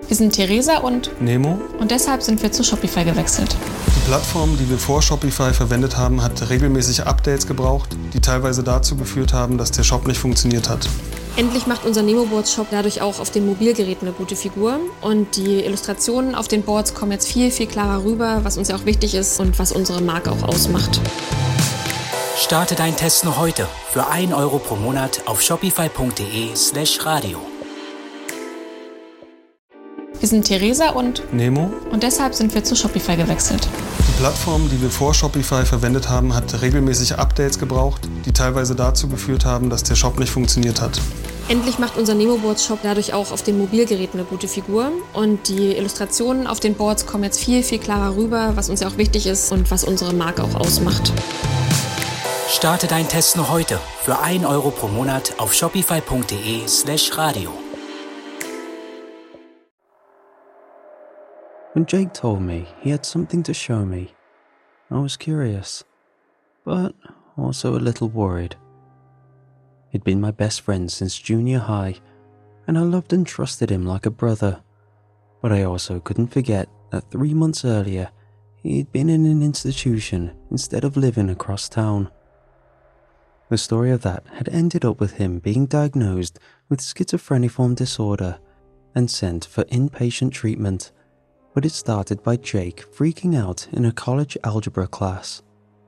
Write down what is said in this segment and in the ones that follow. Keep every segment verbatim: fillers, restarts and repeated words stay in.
Wir sind Theresa und Nemo. Und deshalb sind wir zu Shopify gewechselt. Die Plattform, die wir vor Shopify verwendet haben, hat regelmäßig Updates gebraucht, die teilweise dazu geführt haben, dass der Shop nicht funktioniert hat. Endlich macht unser Nemo-Boards-Shop dadurch auch auf den Mobilgeräten eine gute Figur. Und die Illustrationen auf den Boards kommen jetzt viel, viel klarer rüber, was uns ja auch wichtig ist und was unsere Marke auch ausmacht. Starte deinen Test noch heute für ein Euro pro Monat auf shopify.de slash radio. Wir sind Theresa und Nemo. Und deshalb sind wir zu Shopify gewechselt. Die Plattform, die wir vor Shopify verwendet haben, hat regelmäßig Updates gebraucht, die teilweise dazu geführt haben, dass der Shop nicht funktioniert hat. Endlich macht unser Nemo-Boards-Shop dadurch auch auf den Mobilgeräten eine gute Figur. Und die Illustrationen auf den Boards kommen jetzt viel, viel klarer rüber, was uns ja auch wichtig ist und was unsere Marke auch ausmacht. Starte deinen Test noch heute für ein Euro pro Monat auf shopify.de slash radio. When Jake told me he had something to show me, I was curious, but also a little worried. He'd been my best friend since junior high, and I loved and trusted him like a brother. But I also couldn't forget that three months earlier, he'd been in an institution instead of living across town. The story of that had ended up with him being diagnosed with schizophreniform disorder and sent for inpatient treatment. But it started by Jake freaking out in a college algebra class.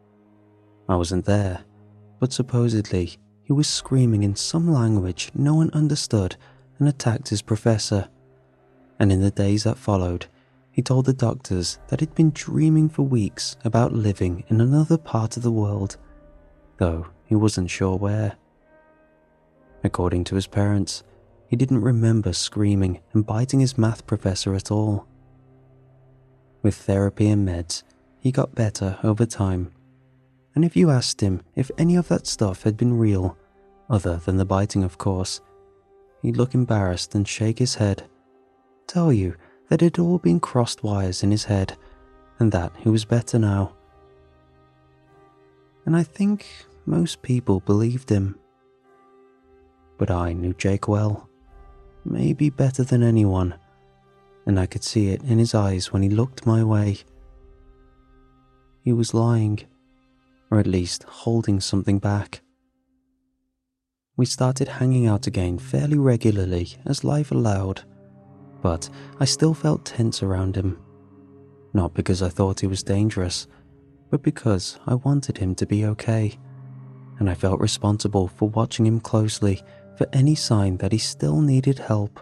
I wasn't there, but supposedly he was screaming in some language no one understood and attacked his professor. And in the days that followed, he told the doctors that he'd been dreaming for weeks about living in another part of the world, though he wasn't sure where. According to his parents, he didn't remember screaming and biting his math professor at all. With therapy and meds, he got better over time. And if you asked him if any of that stuff had been real, other than the biting of course, he'd look embarrassed and shake his head, tell you that it had all been crossed wires in his head, and that he was better now. And I think most people believed him. But I knew Jake well, maybe better than anyone, and I could see it in his eyes when he looked my way. He was lying, or at least holding something back. We started hanging out again fairly regularly as life allowed, but I still felt tense around him. Not because I thought he was dangerous, but because I wanted him to be okay, and I felt responsible for watching him closely for any sign that he still needed help.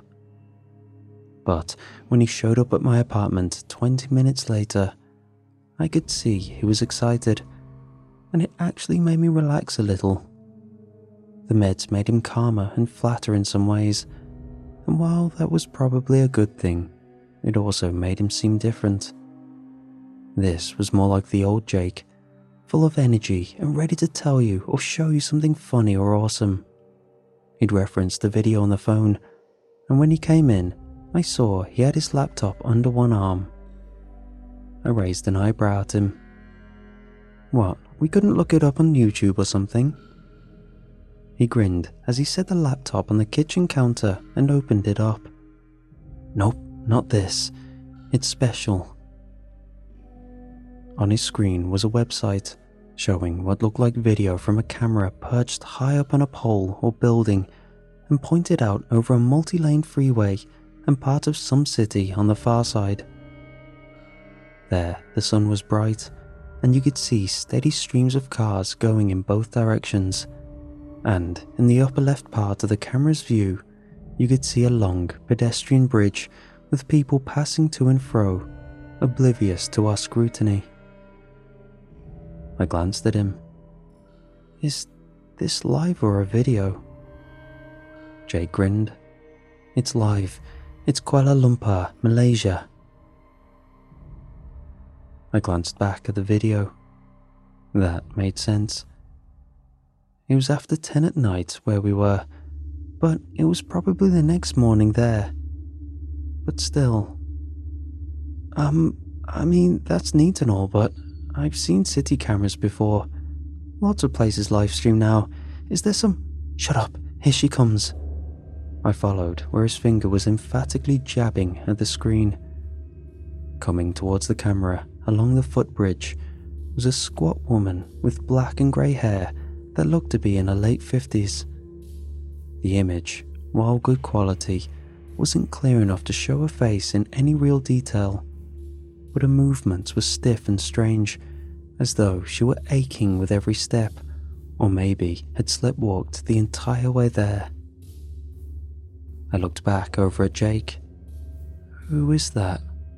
But when he showed up at my apartment twenty minutes later, I could see he was excited, and it actually made me relax a little. The meds made him calmer and flatter in some ways, and while that was probably a good thing, it also made him seem different. This was more like the old Jake, full of energy and ready to tell you or show you something funny or awesome. He'd referenced the video on the phone, and when he came in, I saw he had his laptop under one arm. I raised an eyebrow at him. What, we couldn't look it up on YouTube or something? He grinned as he set the laptop on the kitchen counter and opened it up. Nope, not this. It's special. On his screen was a website showing what looked like video from a camera perched high up on a pole or building and pointed out over a multi-lane freeway and part of some city on the far side. There, the sun was bright, and you could see steady streams of cars going in both directions, and in the upper left part of the camera's view, you could see a long pedestrian bridge with people passing to and fro, oblivious to our scrutiny. I glanced at him. Is this live or a video? Jake grinned. It's live. It's Kuala Lumpur, Malaysia. I glanced back at the video. That made sense. It was after ten at night where we were, but it was probably the next morning there. But still. Um, I mean, that's neat and all, but I've seen city cameras before. Lots of places live stream now. Is there some... Shut up, here she comes. I followed where his finger was emphatically jabbing at the screen. Coming towards the camera along the footbridge was a squat woman with black and grey hair that looked to be in her late fifties. The image, while good quality, wasn't clear enough to show her face in any real detail, but her movements were stiff and strange, as though she were aching with every step, or maybe had sleepwalked the entire way there. I looked back over at Jake. "Who is that?"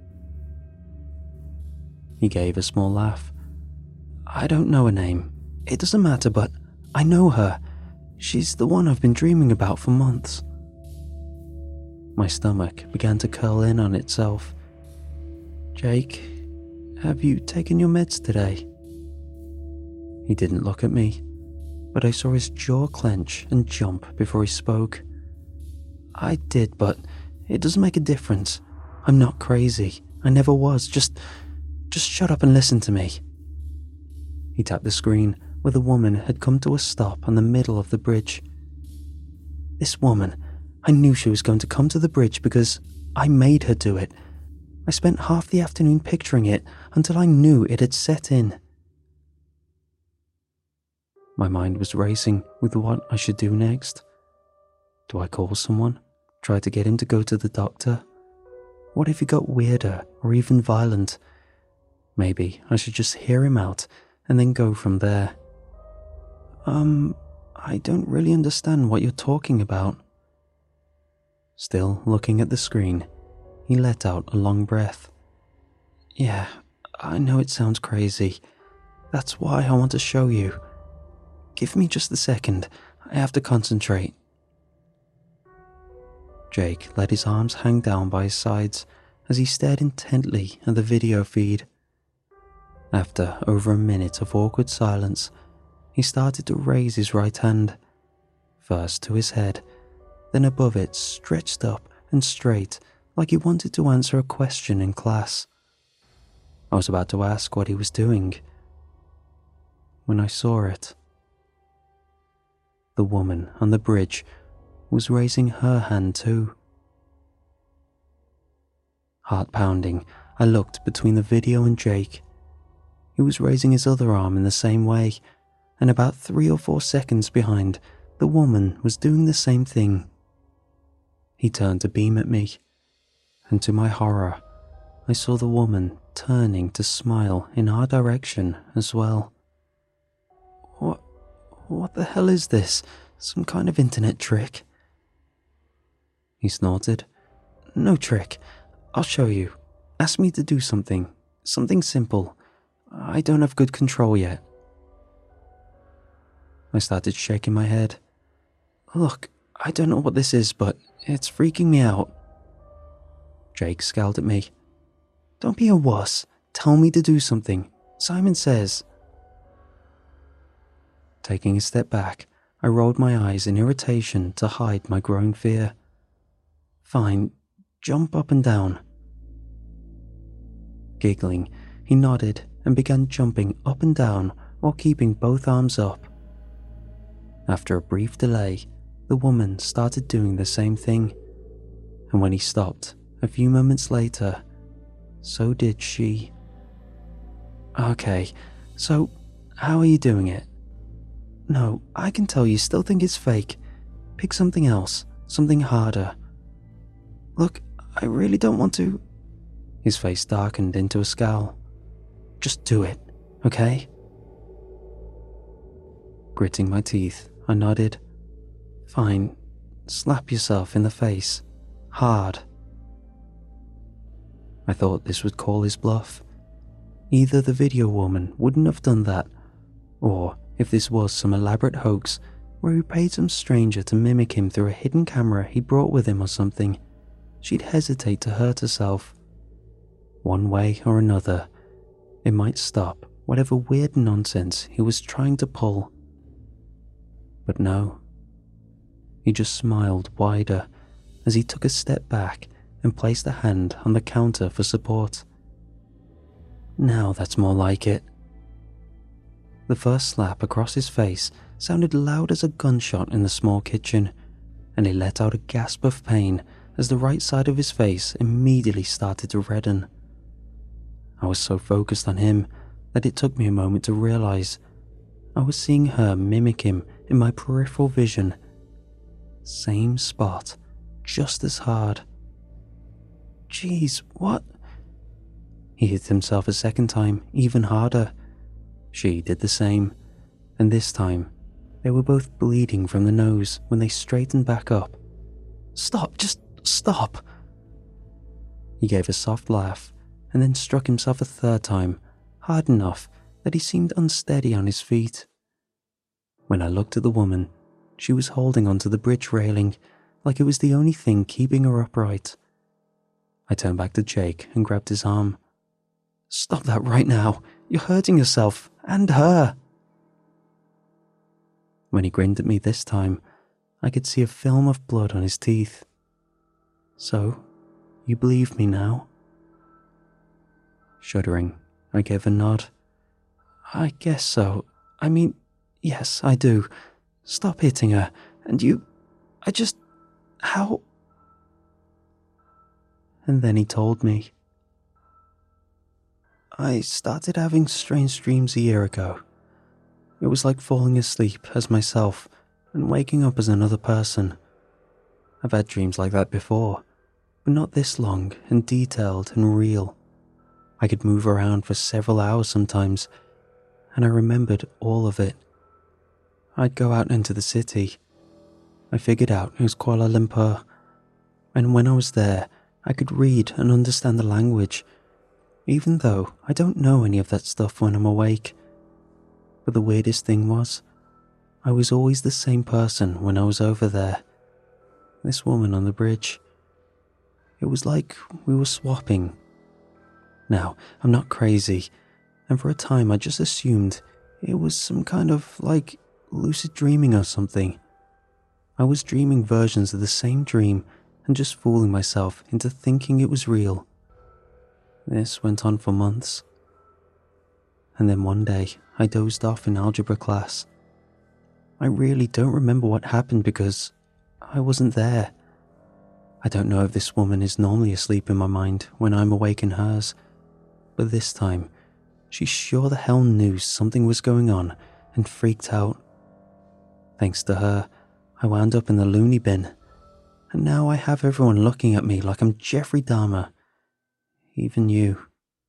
He gave a small laugh. "I don't know her name. It doesn't matter, but I know her. She's the one I've been dreaming about for months." My stomach began to curl in on itself. "Jake, have you taken your meds today?" He didn't look at me, but I saw his jaw clench and jump before he spoke. "I did, but it doesn't make a difference. I'm not crazy. I never was. Just, just shut up and listen to me." He tapped the screen where the woman had come to a stop on the middle of the bridge. "This woman, I knew she was going to come to the bridge because I made her do it. I spent half the afternoon picturing it until I knew it had set in." My mind was racing with what I should do next. Do I call someone? Try to get him to go to the doctor? What if he got weirder or even violent? Maybe I should just hear him out and then go from there. Um, I don't really understand what you're talking about." Still looking at the screen, he let out a long breath. "Yeah, I know it sounds crazy. That's why I want to show you. Give me just a second. I have to concentrate." Jake let his arms hang down by his sides as he stared intently at the video feed. After over a minute of awkward silence, he started to raise his right hand, first to his head, then above it, stretched up and straight, like he wanted to answer a question in class. I was about to ask what he was doing when I saw it. The woman on the bridge was raising her hand too. Heart pounding, I looked between the video and Jake. He was raising his other arm in the same way, and about three or four seconds behind, the woman was doing the same thing. He turned to beam at me, and to my horror, I saw the woman turning to smile in our direction as well. What, what the hell is this? Some kind of internet trick? He snorted. "No trick. I'll show you. Ask me to do something. Something simple. I don't have good control yet." I started shaking my head. "Look, I don't know what this is, but it's freaking me out." Jake scowled at me. "Don't be a wuss. Tell me to do something. Simon says." Taking a step back, I rolled my eyes in irritation to hide my growing fear. "Fine, jump up and down." Giggling, he nodded and began jumping up and down while keeping both arms up. After a brief delay, the woman started doing the same thing, and when he stopped, a few moments later, so did she. "Okay, so how are you doing it?" "No, I can tell you still think it's fake. Pick something else, something harder." "Look, I really don't want to..." His face darkened into a scowl. "Just do it, okay?" Gritting my teeth, I nodded. "Fine, slap yourself in the face. Hard." I thought this would call his bluff. Either the video woman wouldn't have done that, or if this was some elaborate hoax where he paid some stranger to mimic him through a hidden camera he brought with him or something, she'd hesitate to hurt herself. One way or another, it might stop whatever weird nonsense he was trying to pull. But no. He just smiled wider as he took a step back and placed a hand on the counter for support. "Now that's more like it." The first slap across his face sounded loud as a gunshot in the small kitchen, and he let out a gasp of pain as the right side of his face immediately started to redden. I was so focused on him that it took me a moment to realize I was seeing her mimic him in my peripheral vision. Same spot, just as hard. Jeez, what? He hit himself a second time, even harder. She did the same, and this time, they were both bleeding from the nose when they straightened back up. Stop, just stop. He gave a soft laugh and then struck himself a third time, hard enough that he seemed unsteady on his feet. When I looked at the woman, she was holding onto the bridge railing like it was the only thing keeping her upright. I turned back to Jake and grabbed his arm. Stop that right now. You're hurting yourself and her. When he grinned at me this time, I could see a film of blood on his teeth. So, you believe me now? Shuddering, I gave a nod. I guess so. I mean, yes, I do. Stop hitting her. And you... I just... How... And then he told me. I started having strange dreams a year ago. It was like falling asleep as myself and waking up as another person. I've had dreams like that before, but not this long and detailed and real. I could move around for several hours sometimes, and I remembered all of it. I'd go out into the city. I figured out it was Kuala Lumpur, and when I was there, I could read and understand the language, even though I don't know any of that stuff when I'm awake. But the weirdest thing was, I was always the same person when I was over there. This woman on the bridge. It was like we were swapping. Now, I'm not crazy, and for a time I just assumed it was some kind of, like, lucid dreaming or something. I was dreaming versions of the same dream and just fooling myself into thinking it was real. This went on for months. And then one day, I dozed off in algebra class. I really don't remember what happened because I wasn't there. I don't know if this woman is normally asleep in my mind when I'm awake in hers, but this time, she sure the hell knew something was going on and freaked out. Thanks to her, I wound up in the loony bin, and now I have everyone looking at me like I'm Jeffrey Dahmer. Even you.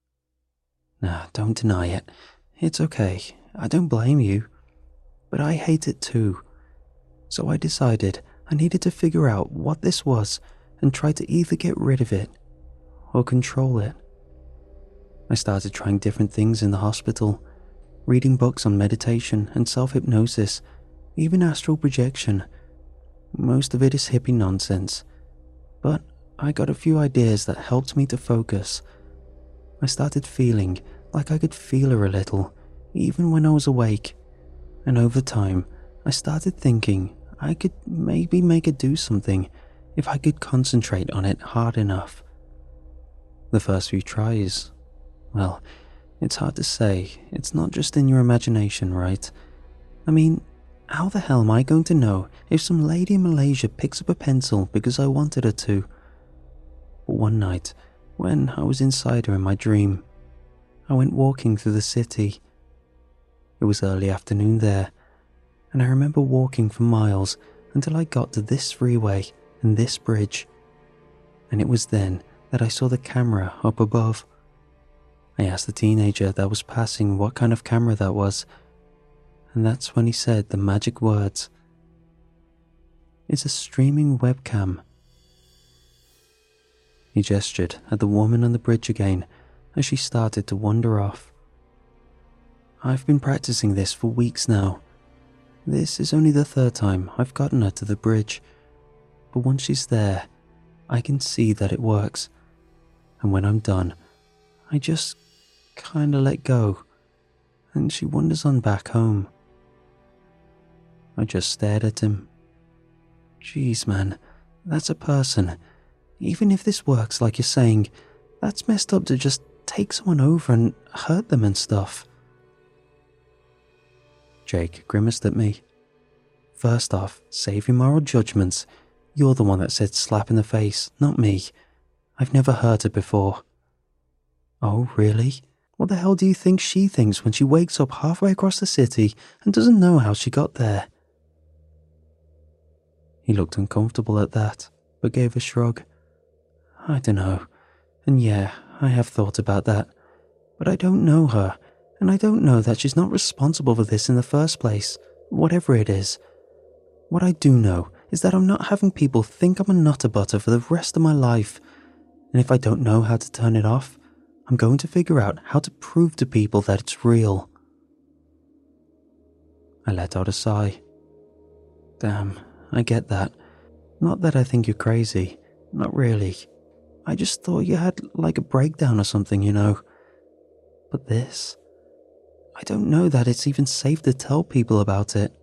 Nah, don't deny it. It's okay. I don't blame you. But I hate it too. So I decided I needed to figure out what this was and try to either get rid of it or control it. I started trying different things in the hospital, reading books on meditation and self-hypnosis, even astral projection. Most of it is hippie nonsense, but I got a few ideas that helped me to focus. I started feeling like I could feel her a little, even when I was awake, and over time, I started thinking I could maybe make her do something if I could concentrate on it hard enough. The first few tries, well, it's hard to say. It's not just in your imagination, right? I mean, how the hell am I going to know if some lady in Malaysia picks up a pencil because I wanted her to? But one night, when I was inside her in my dream, I went walking through the city. It was early afternoon there, and I remember walking for miles until I got to this freeway and this bridge. And it was then that I saw the camera up above. I asked the teenager that was passing what kind of camera that was, and that's when he said the magic words. It's a streaming webcam. He gestured at the woman on the bridge again as she started to wander off. I've been practicing this for weeks now. This is only the third time I've gotten her to the bridge, but once she's there, I can see that it works. And when I'm done, I just kinda let go, and she wanders on back home. I just stared at him. Jeez, man, that's a person. Even if this works like you're saying, that's messed up to just take someone over and hurt them and stuff. Jake grimaced at me. First off, save your moral judgments. You're the one that said slap in the face, not me. I've never heard it before. Oh, really? What the hell do you think she thinks when she wakes up halfway across the city and doesn't know how she got there? He looked uncomfortable at that, but gave a shrug. I don't know. And yeah, I have thought about that. But I don't know her, and I don't know that she's not responsible for this in the first place, whatever it is. What I do know is that I'm not having people think I'm a nutter butter for the rest of my life. And if I don't know how to turn it off, I'm going to figure out how to prove to people that it's real. I let out a sigh. Damn, I get that. Not that I think you're crazy. Not really. I just thought you had like a breakdown or something, you know. But this... I don't know that it's even safe to tell people about it.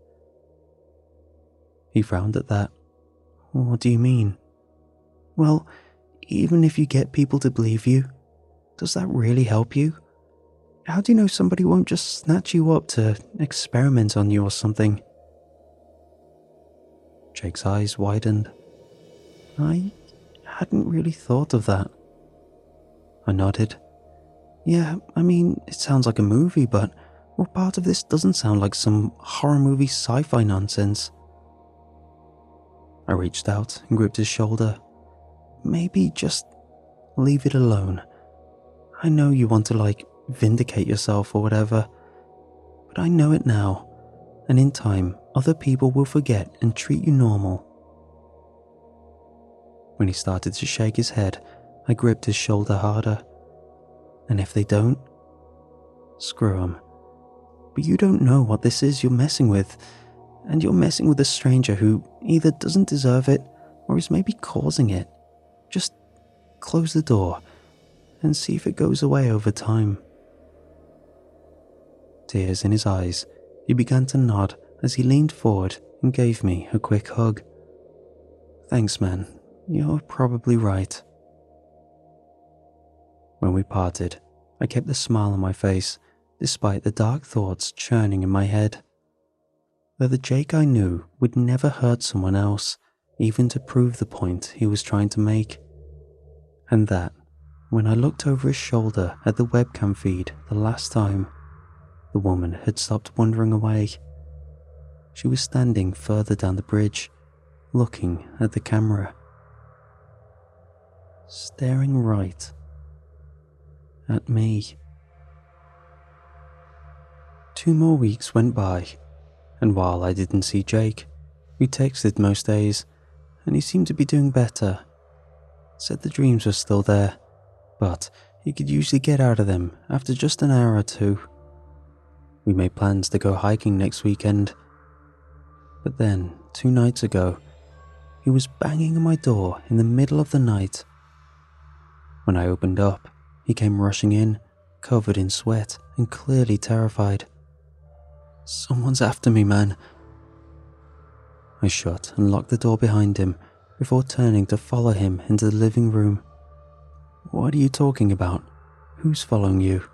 He frowned at that. What do you mean? Well, even if you get people to believe you, does that really help you? How do you know somebody won't just snatch you up to experiment on you or something? Jake's eyes widened. I hadn't really thought of that. I nodded. Yeah, I mean, it sounds like a movie, but what part of this doesn't sound like some horror movie sci-fi nonsense? I reached out and gripped his shoulder. Maybe just leave it alone. I know you want to, like, vindicate yourself or whatever, but I know it now, and in time, other people will forget and treat you normal. When he started to shake his head, I gripped his shoulder harder. And if they don't, screw 'em. But you don't know what this is you're messing with, and you're messing with a stranger who either doesn't deserve it or is maybe causing it. Just close the door and see if it goes away over time. Tears in his eyes, he began to nod as he leaned forward and gave me a quick hug. Thanks, man. You're probably right. When we parted, I kept a smile on my face, despite the dark thoughts churning in my head. That the Jake I knew would never hurt someone else, even to prove the point he was trying to make. And that, when I looked over his shoulder at the webcam feed the last time, the woman had stopped wandering away. She was standing further down the bridge, looking at the camera. Staring right at me. Two more weeks went by, and while I didn't see Jake, we texted most days, and he seemed to be doing better. Said the dreams were still there, but he could usually get out of them after just an hour or two. We made plans to go hiking next weekend. But then, two nights ago, he was banging on my door in the middle of the night. When I opened up, he came rushing in, covered in sweat and clearly terrified. Someone's after me, man. I shut and locked the door behind him before turning to follow him into the living room. What are you talking about? Who's following you?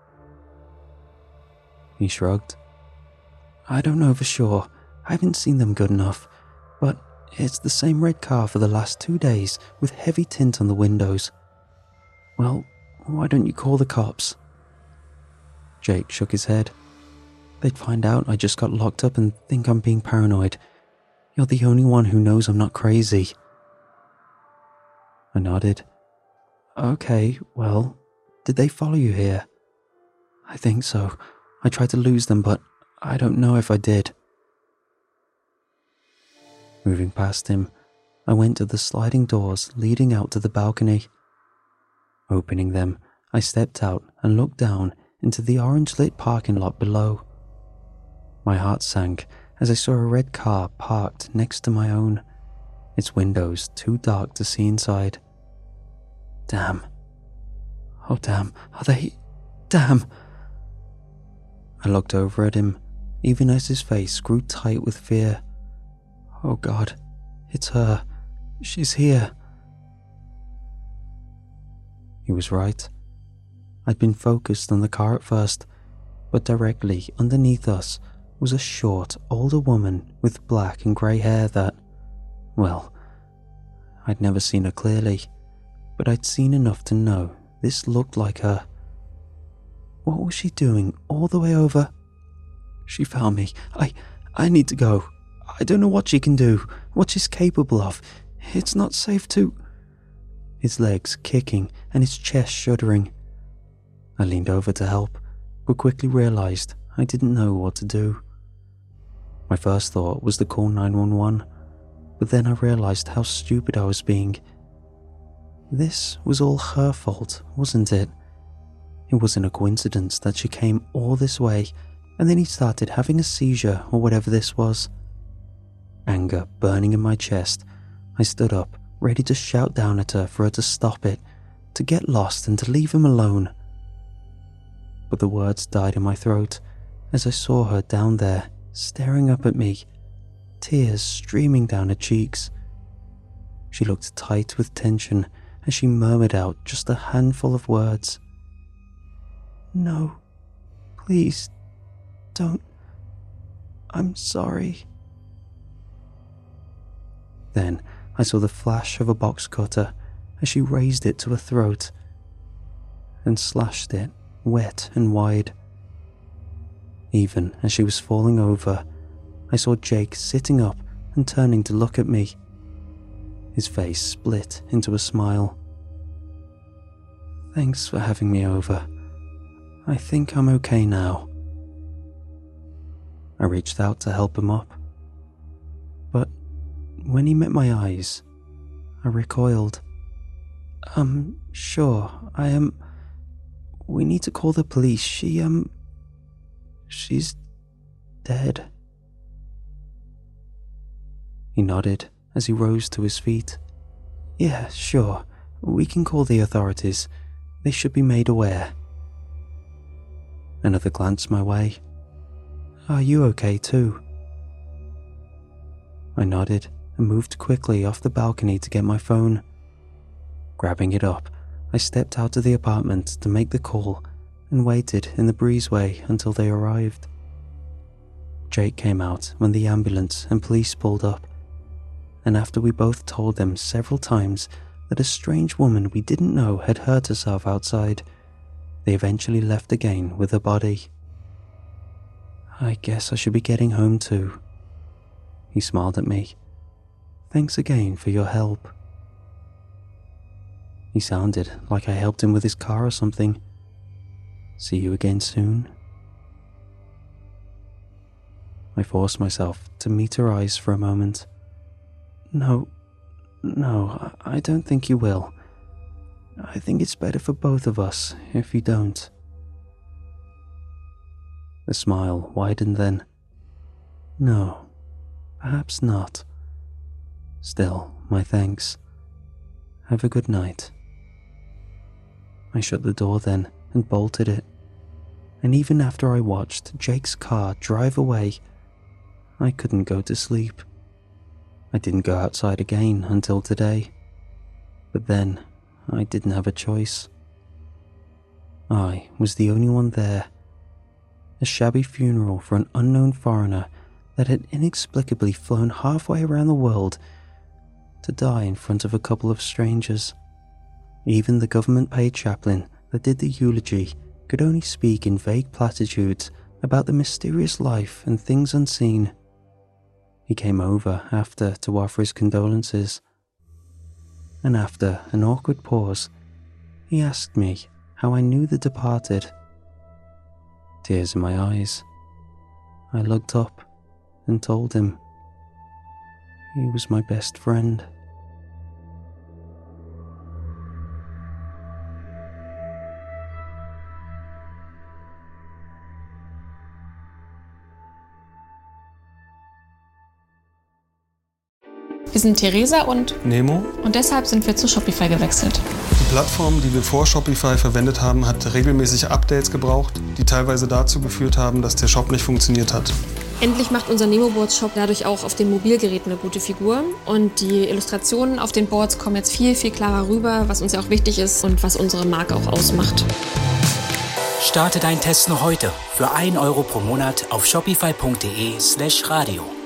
He shrugged. I don't know for sure. I haven't seen them good enough, but it's the same red car for the last two days with heavy tint on the windows. Well, why don't you call the cops? Jake shook his head. They'd find out I just got locked up and think I'm being paranoid. You're the only one who knows I'm not crazy. I nodded. Okay, well, did they follow you here? I think so. I tried to lose them, but I don't know if I did. Moving past him, I went to the sliding doors leading out to the balcony. Opening them, I stepped out and looked down into the orange-lit parking lot below. My heart sank as I saw a red car parked next to my own, its windows too dark to see inside. Damn. Oh damn, are they... Damn! I looked over at him, even as his face grew tight with fear. Oh God, it's her. She's here. He was right. I'd been focused on the car at first, but directly underneath us was a short, older woman with black and grey hair that, well, I'd never seen her clearly, but I'd seen enough to know this looked like her. What was she doing all the way over? She found me. I, I need to go. I don't know what she can do, what she's capable of. It's not safe to... His legs kicking and his chest shuddering. I leaned over to help, but quickly realised I didn't know what to do. My first thought was to call nine one one, but then I realised how stupid I was being. This was all her fault, wasn't it? It wasn't a coincidence that she came all this way and then he started having a seizure or whatever this was. Anger burning in my chest, I stood up, ready to shout down at her for her to stop it, to get lost and to leave him alone. But the words died in my throat as I saw her down there, staring up at me, tears streaming down her cheeks. She looked tight with tension as she murmured out just a handful of words. "No, please, don't. I'm sorry." Then I saw the flash of a box cutter as she raised it to her throat and slashed it wet and wide. Even as she was falling over, I saw Jake sitting up and turning to look at me. His face split into a smile. "Thanks for having me over. I think I'm okay now." I reached out to help him up, but when he met my eyes, I recoiled. Um, sure, I am... Um, we need to call the police. She, um... she's dead. He nodded as he rose to his feet. "Yeah, sure. We can call the authorities. They should be made aware." Another glance my way. "Are you okay too?" I nodded and moved quickly off the balcony to get my phone. Grabbing it up, I stepped out of the apartment to make the call and waited in the breezeway until they arrived. Jake came out when the ambulance and police pulled up, and after we both told them several times that a strange woman we didn't know had hurt herself outside, they eventually left again with her body. "I guess I should be getting home too." He smiled at me. "Thanks again for your help." He sounded like I helped him with his car or something. "See you again soon." I forced myself to meet her eyes for a moment. No, no, I don't think you will. I think it's better for both of us if you don't." The smile widened then. "No, perhaps not. Still, my thanks. Have a good night." I shut the door then and bolted it, and even after I watched Jake's car drive away, I couldn't go to sleep. I didn't go outside again until today, but then I didn't have a choice. I was the only one there. A shabby funeral for an unknown foreigner that had inexplicably flown halfway around the world to die in front of a couple of strangers. Even the government-paid chaplain that did the eulogy could only speak in vague platitudes about the mysterious life and things unseen. He came over after to offer his condolences, and after an awkward pause, he asked me how I knew the departed. Tears in my eyes, I looked up and told him he was my best friend. Wir sind Theresa und Nemo. Und deshalb sind wir zu Shopify gewechselt. Die Plattform, die wir vor Shopify verwendet haben, hat regelmäßig Updates gebraucht, die teilweise dazu geführt haben, dass der Shop nicht funktioniert hat. Endlich macht unser Nemo-Boards-Shop dadurch auch auf den Mobilgeräten eine gute Figur. Und die Illustrationen auf den Boards kommen jetzt viel, viel klarer rüber, was uns ja auch wichtig ist und was unsere Marke auch ausmacht. Starte deinen Test noch heute für ein Euro pro Monat auf shopify punkt de slash radio.